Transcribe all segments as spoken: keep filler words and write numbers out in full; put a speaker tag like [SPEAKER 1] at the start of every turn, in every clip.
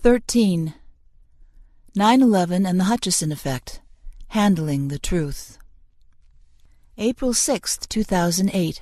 [SPEAKER 1] thirteen. nine eleven and the Hutchison Effect. Handling the Truth. April sixth, two thousand eight.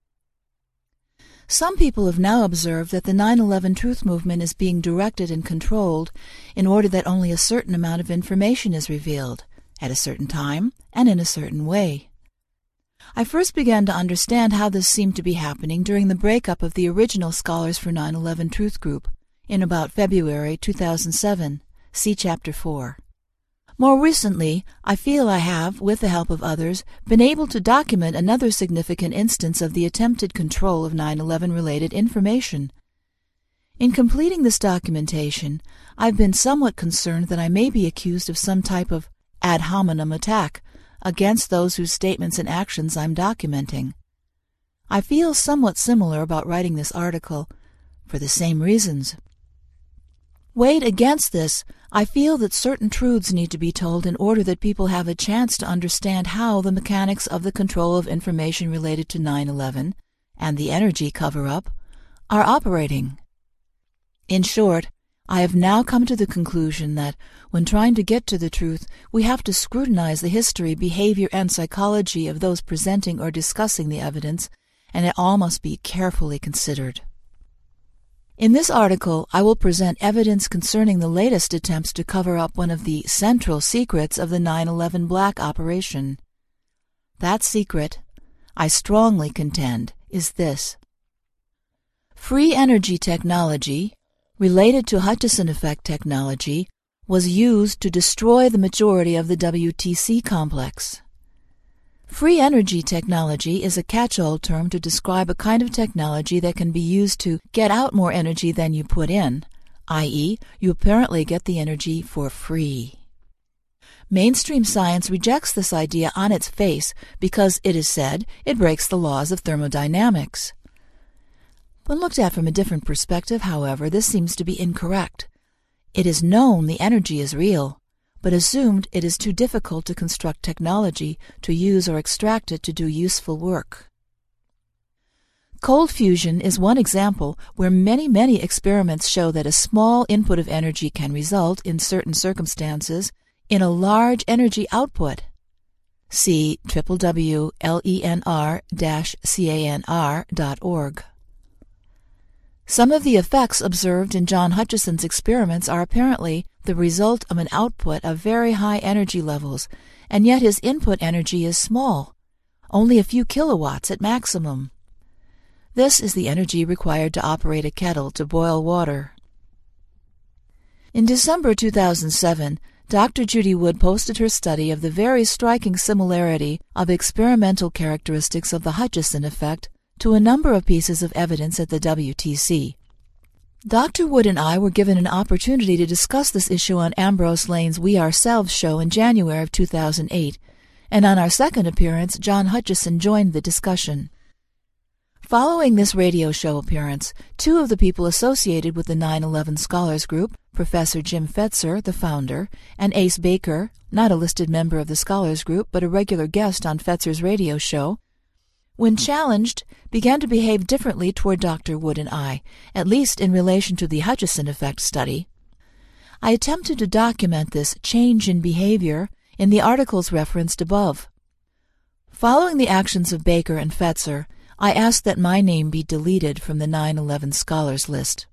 [SPEAKER 1] Some people have now observed that the nine eleven truth movement is being directed and controlled in order that only a certain amount of information is revealed, at a certain time and in a certain way. I first began to understand how this seemed to be happening during the breakup of the original Scholars for nine eleven Truth Group in about February two thousand seven. See Chapter four. More recently, I feel I have, with the help of others, been able to document another significant instance of the attempted control of nine eleven-related information. In completing this documentation, I've been somewhat concerned that I may be accused of some type of ad hominem attack against those whose statements and actions I'm documenting. I feel somewhat similar about writing this article, for the same reasons. Weighed against this, I feel that certain truths need to be told in order that people have a chance to understand how the mechanics of the control of information related to nine eleven and the energy cover-up are operating. In short, I have now come to the conclusion that, when trying to get to the truth, we have to scrutinize the history, behavior, and psychology of those presenting or discussing the evidence, and it all must be carefully considered. In this article, I will present evidence concerning the latest attempts to cover up one of the central secrets of the nine eleven Black operation. That secret, I strongly contend, is this. Free energy technology, related to Hutchison Effect technology, was used to destroy the majority of the W T C complex. Free energy technology is a catch-all term to describe a kind of technology that can be used to get out more energy than you put in, that is, you apparently get the energy for free. Mainstream science rejects this idea on its face because, it is said, it breaks the laws of thermodynamics. When looked at from a different perspective, however, this seems to be incorrect. It is known the energy is real, but assumed it is too difficult to construct technology to use or extract it to do useful work. Cold fusion is one example where many, many experiments show that a small input of energy can result, in certain circumstances, in a large energy output. See w w w dot lenr dash canr dot org. Some of the effects observed in John Hutchison's experiments are apparently the result of an output of very high energy levels, and yet his input energy is small, only a few kilowatts at maximum. This is the energy required to operate a kettle to boil water. In December two thousand seven, Doctor Judy Wood posted her study of the very striking similarity of experimental characteristics of the Hutchison effect to a number of pieces of evidence at the W T C. Doctor Wood and I were given an opportunity to discuss this issue on Ambrose Lane's We Ourselves show in January of two thousand eight, and on our second appearance, John Hutchison joined the discussion. Following this radio show appearance, two of the people associated with the nine eleven Scholars Group, Professor Jim Fetzer, the founder, and Ace Baker, not a listed member of the Scholars Group but a regular guest on Fetzer's radio show, when challenged, began to behave differently toward Doctor Wood and I, at least in relation to the Hutchison Effect study. I attempted to document this change in behavior in the articles referenced above. Following the actions of Baker and Fetzer, I asked that my name be deleted from the nine eleven Scholars list.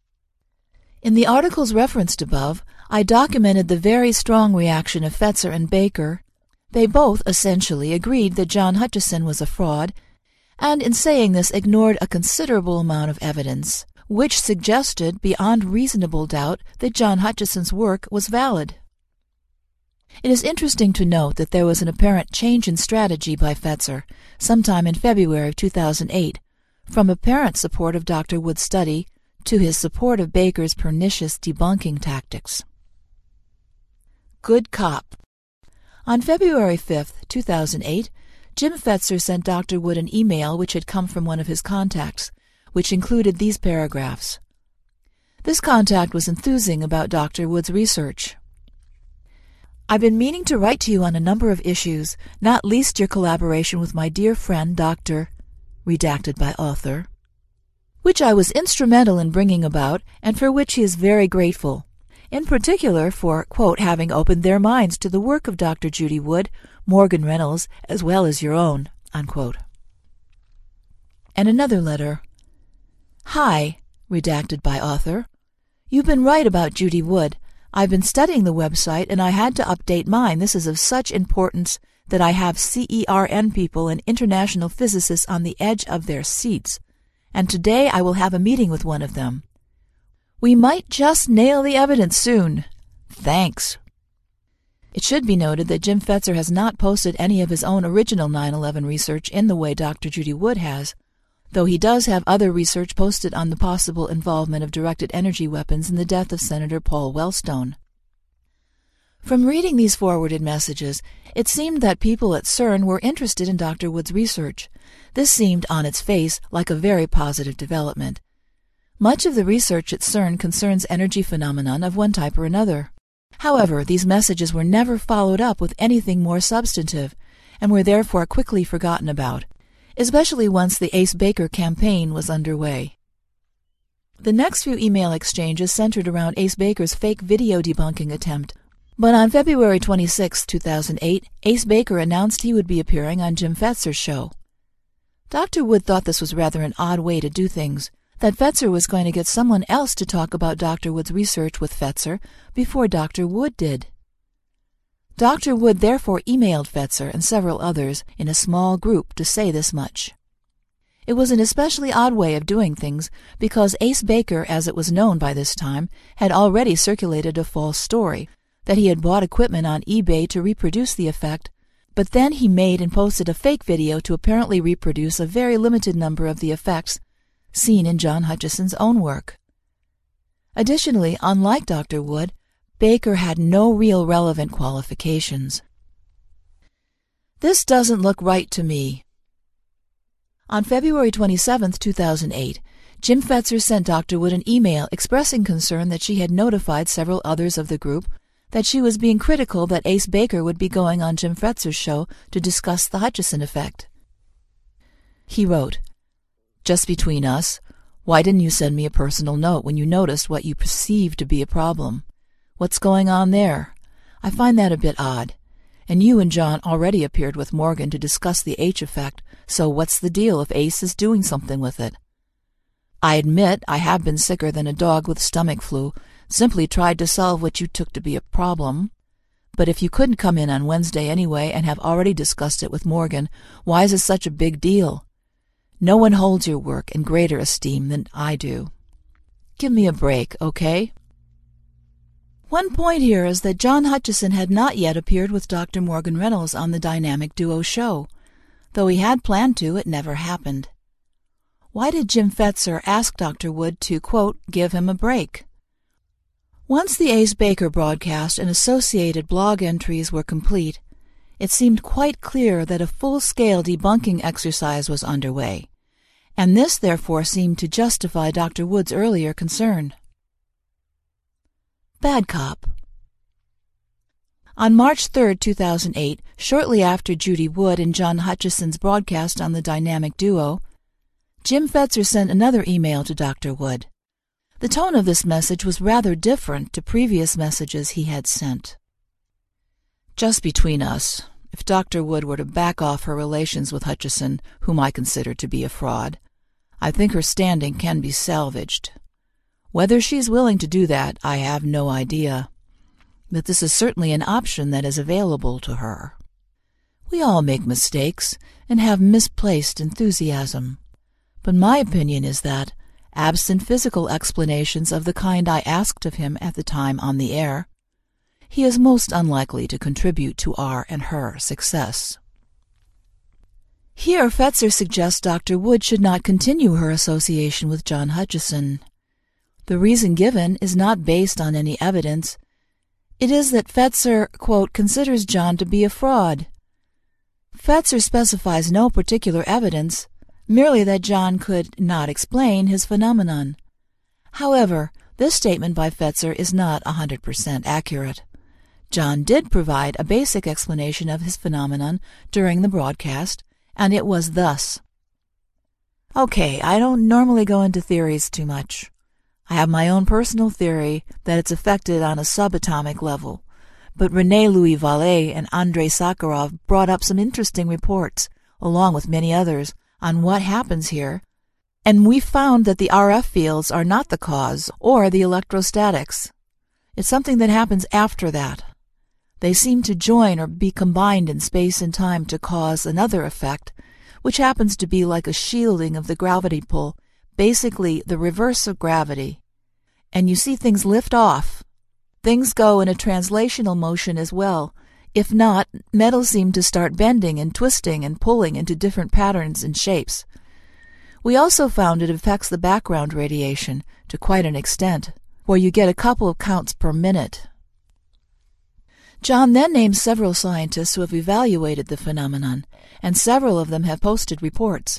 [SPEAKER 1] In the articles referenced above, I documented the very strong reaction of Fetzer and Baker. They both essentially agreed that John Hutchison was a fraud, and in saying this ignored a considerable amount of evidence, which suggested beyond reasonable doubt that John Hutchison's work was valid. It is interesting to note that there was an apparent change in strategy by Fetzer, sometime in February of two thousand eight, from apparent support of Doctor Wood's study to his support of Baker's pernicious debunking tactics. Good cop. On February fifth, two thousand eight, Jim Fetzer sent Doctor Wood an email which had come from one of his contacts, which included these paragraphs. This contact was enthusing about Doctor Wood's research. I've been meaning to write to you on a number of issues, not least your collaboration with my dear friend Doctor redacted by author, which I was instrumental in bringing about and for which he is very grateful. in particular for, quote, having opened their minds to the work of Doctor Judy Wood, Morgan Reynolds, as well as your own, unquote. And another letter. Hi, redacted by author. You've been right about Judy Wood. I've been studying the website and I had to update mine. This is of such importance that I have CERN people and international physicists on the edge of their seats. And today I will have a meeting with one of them. We might just nail the evidence soon. Thanks. It should be noted that Jim Fetzer has not posted any of his own original nine eleven research in the way Doctor Judy Wood has, though he does have other research posted on the possible involvement of directed energy weapons in the death of Senator Paul Wellstone. From reading these forwarded messages, it seemed that people at CERN were interested in Doctor Wood's research. This seemed, on its face, like a very positive development. Much of the research at CERN concerns energy phenomenon of one type or another. However, these messages were never followed up with anything more substantive, and were therefore quickly forgotten about, especially once the Ace Baker campaign was underway. The next few email exchanges centered around Ace Baker's fake video debunking attempt, but on February twenty-sixth, two thousand eight, Ace Baker announced he would be appearing on Jim Fetzer's show. Doctor Wood thought this was rather an odd way to do things, that Fetzer was going to get someone else to talk about Doctor Wood's research with Fetzer before Doctor Wood did. Doctor Wood therefore emailed Fetzer and several others in a small group to say this much. It was an especially odd way of doing things because Ace Baker, as it was known by this time, had already circulated a false story, that he had bought equipment on eBay to reproduce the effect, but then he made and posted a fake video to apparently reproduce a very limited number of the effects seen in John Hutchison's own work. Additionally, unlike Doctor Wood, Baker had no real relevant qualifications. This doesn't look right to me. On February twenty-seventh, two thousand eight, Jim Fetzer sent Doctor Wood an email expressing concern that she had notified several others of the group that she was being critical that Ace Baker would be going on Jim Fetzer's show to discuss the Hutchison effect. He wrote, "Just between us, why didn't you send me a personal note when you noticed what you perceived to be a problem? What's going on there? I find that a bit odd. And you and John already appeared with Morgan to discuss the H effect, so what's the deal if Ace is doing something with it? I admit I have been sicker than a dog with stomach flu, simply tried to solve what you took to be a problem. But if you couldn't come in on Wednesday anyway and have already discussed it with Morgan, why is it such a big deal? No one holds your work in greater esteem than I do. Give me a break, okay?" One point here is that John Hutchison had not yet appeared with Doctor Morgan Reynolds on the Dynamic Duo show. Though he had planned to, it never happened. Why did Jim Fetzer ask Doctor Wood to, quote, give him a break? Once the Ace Baker broadcast and associated blog entries were complete, it seemed quite clear that a full-scale debunking exercise was underway, and this therefore seemed to justify Doctor Wood's earlier concern. Bad cop. On March third, two thousand eight, shortly after Judy Wood and John Hutchison's broadcast on the Dynamic Duo, Jim Fetzer sent another email to Doctor Wood. The tone of this message was rather different to previous messages he had sent. "Just between us, if Doctor Wood were to back off her relations with Hutchison, whom I consider to be a fraud, I think her standing can be salvaged. Whether she is willing to do that, I have no idea. But this is certainly an option that is available to her. We all make mistakes and have misplaced enthusiasm. But my opinion is that, absent physical explanations of the kind I asked of him at the time on the air, he is most unlikely to contribute to our and her success." Here Fetzer suggests Doctor Wood should not continue her association with John Hutchison. The reason given is not based on any evidence. It is that Fetzer, quote, considers John to be a fraud. Fetzer specifies no particular evidence, merely that John could not explain his phenomenon. However, this statement by Fetzer is not one hundred percent accurate. John did provide a basic explanation of his phenomenon during the broadcast, and it was thus. Okay, I don't normally go into theories too much. I have my own personal theory that it's affected on a subatomic level, but René Louis Vallée and Andrei Sakharov brought up some interesting reports, along with many others, on what happens here, and we found that the R F fields are not the cause or the electrostatics. It's something that happens after that. They seem to join or be combined in space and time to cause another effect, which happens to be like a shielding of the gravity pull, basically the reverse of gravity. And you see things lift off. Things go in a translational motion as well. If not, metals seem to start bending and twisting and pulling into different patterns and shapes. We also found it affects the background radiation to quite an extent, where you get a couple of counts per minute. John then named several scientists who have evaluated the phenomenon, and several of them have posted reports.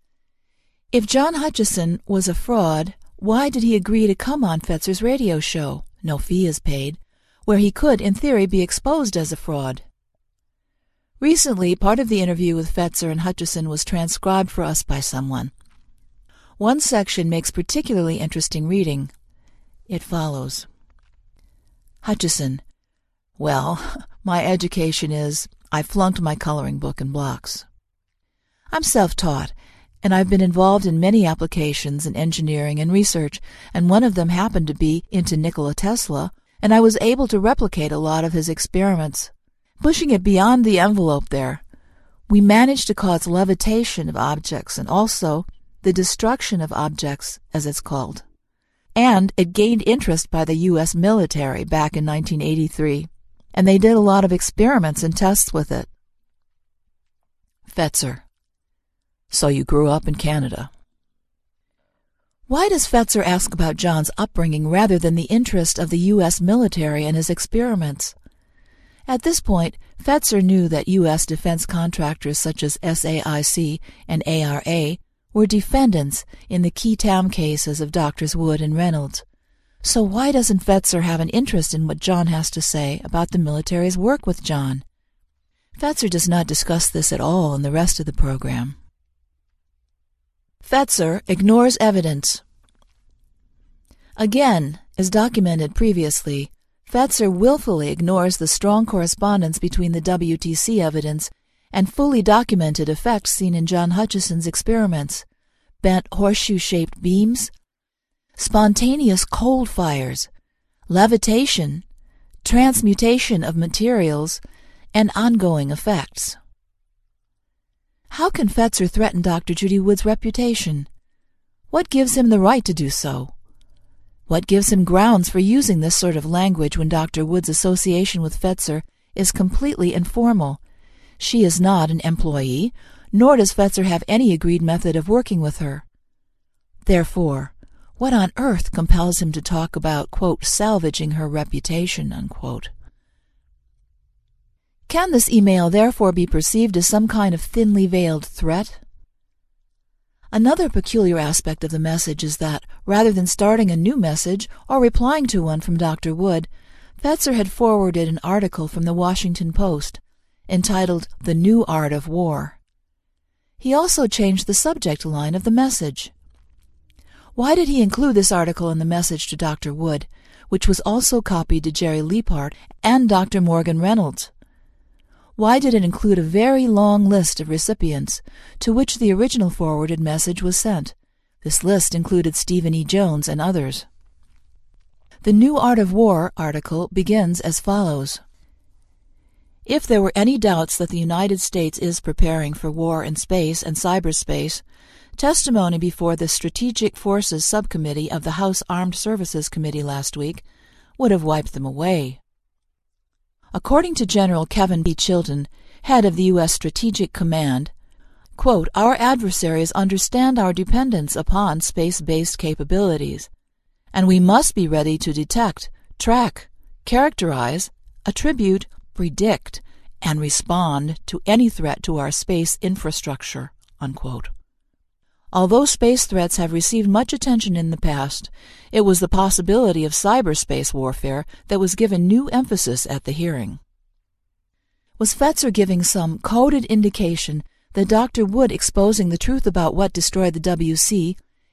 [SPEAKER 1] If John Hutchison was a fraud, why did he agree to come on Fetzer's radio show, no fee is paid, where he could, in theory, be exposed as a fraud? Recently, part of the interview with Fetzer and Hutchison was transcribed for us by someone. One section makes particularly interesting reading. It follows. Hutchison: Well, my education is, I flunked my coloring book and blocks. I'm self-taught, and I've been involved in many applications in engineering and research, and one of them happened to be into Nikola Tesla, and I was able to replicate a lot of his experiments. Pushing it beyond the envelope there, we managed to cause levitation of objects and also the destruction of objects, as it's called. And it gained interest by the U S military back in nineteen eighty-three, and they did a lot of experiments and tests with it. Fetzer: So you grew up in Canada. Why does Fetzer ask about John's upbringing rather than the interest of the U S military and his experiments? At this point, Fetzer knew that U S defense contractors such as S A I C and A R A were defendants in the Qui Tam cases of Doctors Wood and Reynolds. So why doesn't Fetzer have an interest in what John has to say about the military's work with John? Fetzer does not discuss this at all in the rest of the program. Fetzer ignores evidence. Again, as documented previously, Fetzer willfully ignores the strong correspondence between the W T C evidence and fully documented effects seen in John Hutchison's experiments: bent horseshoe-shaped beams, spontaneous cold fires, levitation, transmutation of materials, and ongoing effects. How can Fetzer threaten Doctor Judy Wood's reputation? What gives him the right to do so? What gives him grounds for using this sort of language when Doctor Wood's association with Fetzer is completely informal? She is not an employee, nor does Fetzer have any agreed method of working with her. Therefore, what on earth compels him to talk about, quote, salvaging her reputation, unquote? Can this email therefore be perceived as some kind of thinly veiled threat? Another peculiar aspect of the message is that, rather than starting a new message or replying to one from Doctor Wood, Fetzer had forwarded an article from the Washington Post, entitled The New Art of War. He also changed the subject line of the message. Why did he include this article in the message to Doctor Wood, which was also copied to Jerry Leapart and Doctor Morgan Reynolds? Why did it include a very long list of recipients, to which the original forwarded message was sent? This list included Stephen E. Jones and others. The New Art of War article begins as follows. If there were any doubts that the United States is preparing for war in space and cyberspace, testimony before the Strategic Forces Subcommittee of the House Armed Services Committee last week would have wiped them away. According to General Kevin B. Chilton, head of the U S Strategic Command, quote, our adversaries understand our dependence upon space-based capabilities, and we must be ready to detect, track, characterize, attribute, predict, and respond to any threat to our space infrastructure, unquote. Although space threats have received much attention in the past, it was the possibility of cyberspace warfare that was given new emphasis at the hearing. Was Fetzer giving some coded indication that Doctor Wood exposing the truth about what destroyed the W C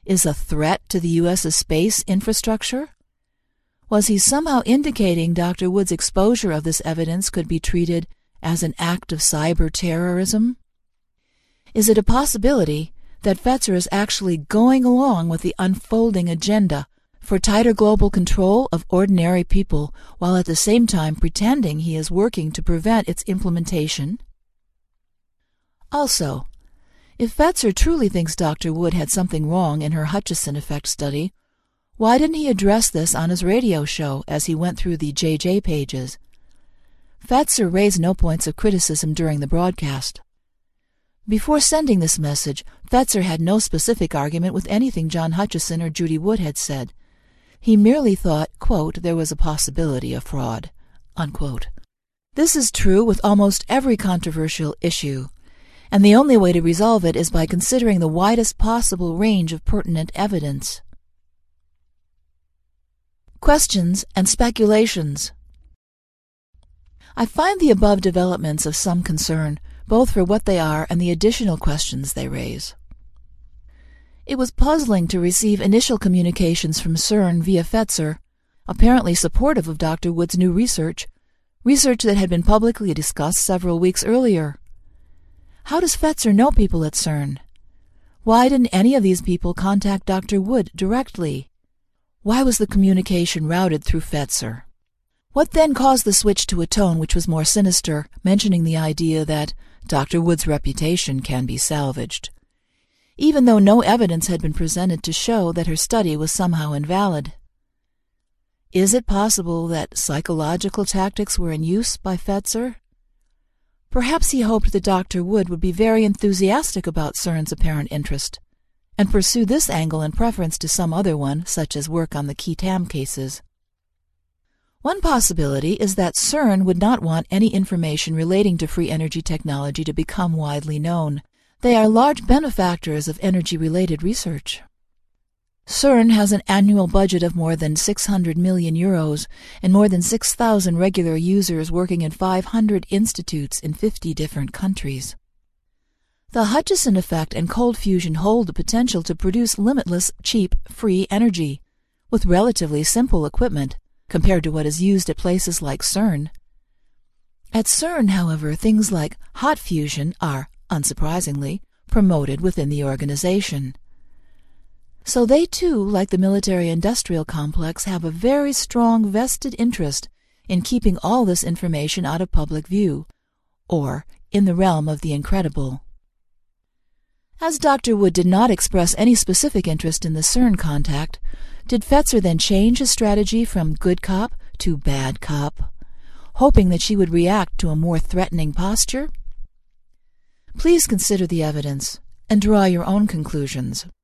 [SPEAKER 1] is a threat to the U S's space infrastructure? Was he somehow indicating Doctor Wood's exposure of this evidence could be treated as an act of cyber terrorism? Is it a possibility that Fetzer is actually going along with the unfolding agenda for tighter global control of ordinary people, while at the same time pretending he is working to prevent its implementation? Also, if Fetzer truly thinks Doctor Wood had something wrong in her Hutchison effect study, why didn't he address this on his radio show as he went through the J J pages? Fetzer raised no points of criticism during the broadcast. Before sending this message, Fetzer had no specific argument with anything John Hutchison or Judy Wood had said. He merely thought, quote, there was a possibility of fraud, unquote. This is true with almost every controversial issue, and the only way to resolve it is by considering the widest possible range of pertinent evidence. Questions and speculations. I find the above developments of some concern, both for what they are and the additional questions they raise. It was puzzling to receive initial communications from CERN via Fetzer, apparently supportive of Doctor Wood's new research, research that had been publicly discussed several weeks earlier. How does Fetzer know people at CERN? Why didn't any of these people contact Doctor Wood directly? Why was the communication routed through Fetzer? What then caused the switch to a tone which was more sinister, mentioning the idea that Doctor Wood's reputation can be salvaged, even though no evidence had been presented to show that her study was somehow invalid? Is it possible that psychological tactics were in use by Fetzer? Perhaps he hoped that Doctor Wood would be very enthusiastic about CERN's apparent interest, and pursue this angle in preference to some other one, such as work on the Qui Tam cases. One possibility is that CERN would not want any information relating to free energy technology to become widely known. They are large benefactors of energy-related research. CERN has an annual budget of more than six hundred million euros and more than six thousand regular users working in five hundred institutes in fifty different countries. The Hutchison effect and cold fusion hold the potential to produce limitless, cheap, free energy, with relatively simple equipment, compared to what is used at places like CERN. At CERN, however, things like hot fusion are, unsurprisingly, promoted within the organization. So they too, like the military-industrial complex, have a very strong vested interest in keeping all this information out of public view, or in the realm of the incredible. As Doctor Wood did not express any specific interest in the CERN contact, did Fetzer then change his strategy from good cop to bad cop, hoping that she would react to a more threatening posture? Please consider the evidence and draw your own conclusions.